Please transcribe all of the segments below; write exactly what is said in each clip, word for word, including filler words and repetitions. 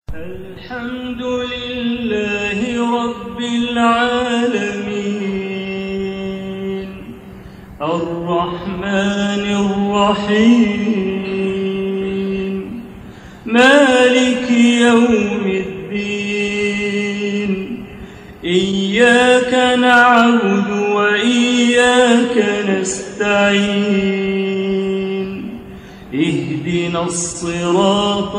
الحمد لله رب العالمين الرحمن الرحيم مالك يوم الدين إياك نعبد وإياك نستعين اهدنا الصراط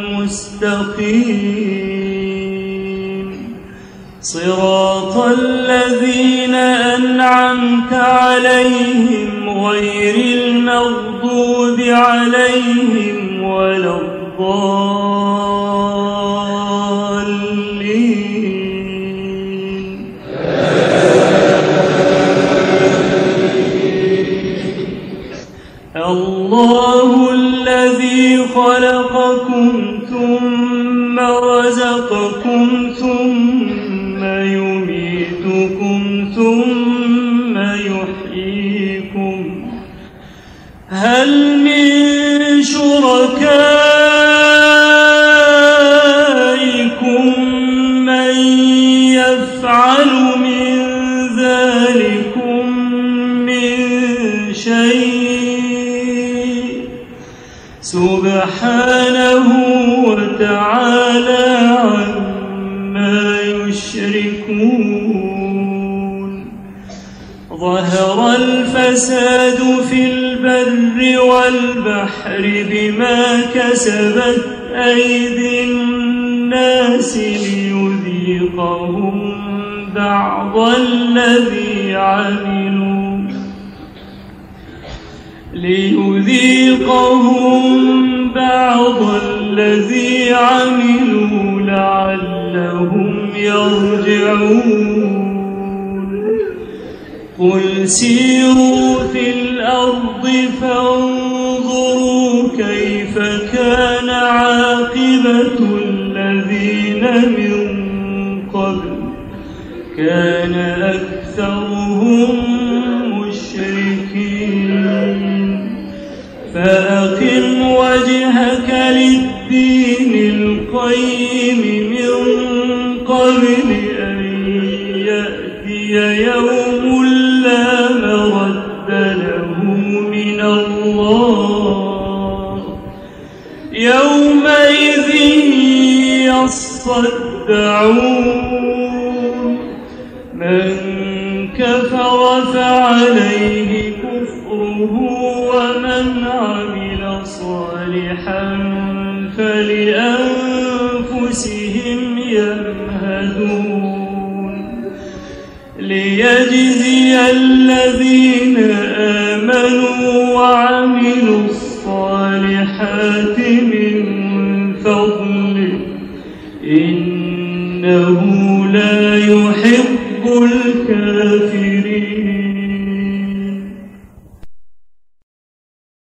المستقيم صراط الذين أنعمت عليهم غير المغضوب عليهم ولا الضالين. الله الذي خلقكم ثم رزقكم ثم يميتكم ثم يحييكم هل من شركائكم من يفعل من ذلكم من شيء سبحانه وتعالى عما يشركون. ظهر الفساد في البر والبحر بما كسبت أيدي الناس ليذيقهم بعض الذي عملوا ليذيقهم بعض الذي عملوا لعلهم يرجعون. قل سيروا في الأرض فانظروا كيف كان عاقبة الذين من قبل كان أكثرهم مشركين. فأقم وجهك للدين القيم من قبل أن يأتي يوم لا مرد له من الله يومئذ يصدعون. من كفر فعليه كفره ومن عمل صالحا فلأنفسهم يمهدون. ليجزي الذين آمنوا وعملوا الصالحات من فضله إنه لا يحب الكافرين.